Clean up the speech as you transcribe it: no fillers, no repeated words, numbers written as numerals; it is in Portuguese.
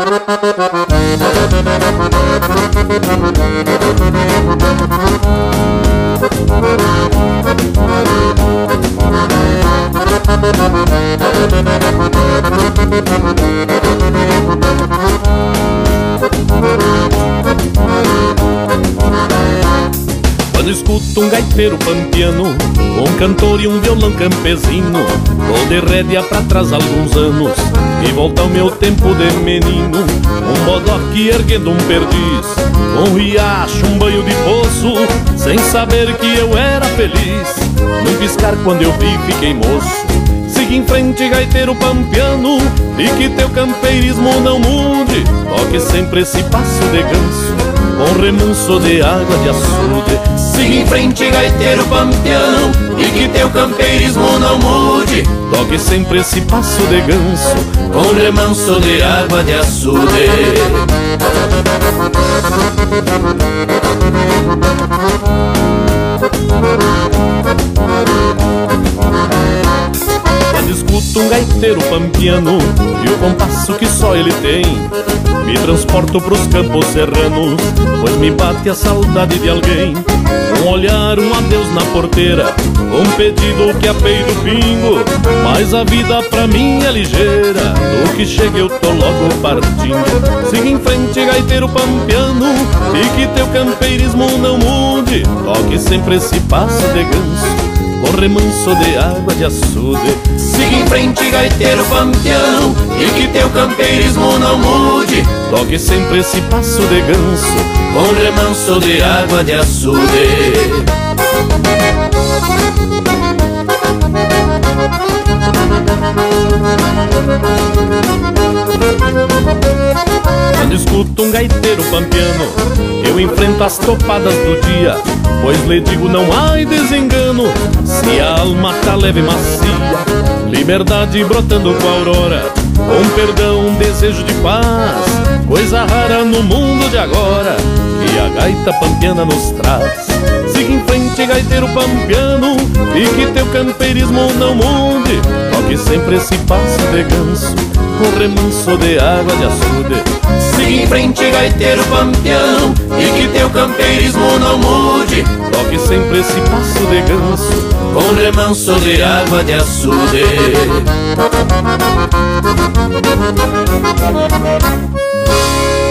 Quando escuto um gaiteiro pampiano, um cantor e um violão campesino, vou de rédea pra trás alguns anos e volta ao meu tempo de menino. Um bodoque erguendo um perdiz, um riacho, um banho de poço, sem saber que eu era feliz. Num piscar quando eu vi fiquei moço. Siga em frente, gaiteiro pampiano, e que teu campeirismo não mude. Toque sempre esse passo de ganso, com remanso de água de açude. Siga em frente, gaiteiro pampiano, e que teu campeirismo não mude. Toque sempre esse passo de ganso, com remanso de água de açude. Quando escuto um gaiteiro pampiano e o compasso que só ele tem, me transporto pros campos serranos, pois me bate a saudade de alguém. Um olhar, um adeus na porteira, um pedido que apeie do pingo, mas a vida pra mim é ligeira, do que chega eu tô logo partindo. Siga em frente, gaiteiro pampiano, e que teu campeirismo não mude. Toque sempre esse passo de ganso, com remanso de água de açude. Siga em frente, gaiteiro pampiano, e que teu campeirismo não mude. Toque sempre esse passo de ganso, com remanso de água de açude. Quando escuto um gaiteiro pampiano, eu enfrento as topadas do dia, pois lhe digo não há desengano, se a alma tá leve e macia, liberdade brotando com a aurora, com perdão, um desejo de paz, coisa rara no mundo de agora, que a gaita pampiana nos traz. Siga em frente, gaiteiro pampiano, e que teu campeirismo não mude. Toque sempre esse passo de ganso, com remanso de água de açude. Siga em frente, gaiteiro pampiano, e que teu campeirismo não mude. Toque sempre esse passo de ganso, com remanso de água de açude.